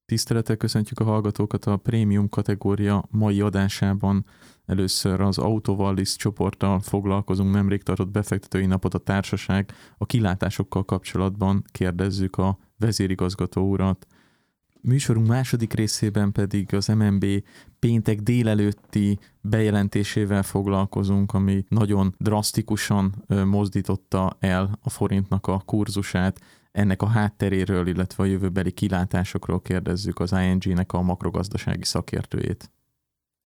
Tisztelettel köszöntjük a hallgatókat a Prémium kategória mai adásában. Először az Autovallis csoporttal foglalkozunk, nemrég tartott befektetői napot a társaság. A kilátásokkal kapcsolatban kérdezzük a vezérigazgató urat. Műsorunk második részében pedig az MNB péntek délelőtti bejelentésével foglalkozunk, ami nagyon drasztikusan mozdította el a forintnak a kurzusát. Ennek a hátteréről, illetve a jövőbeli kilátásokról kérdezzük az ING-nek a makrogazdasági szakértőjét.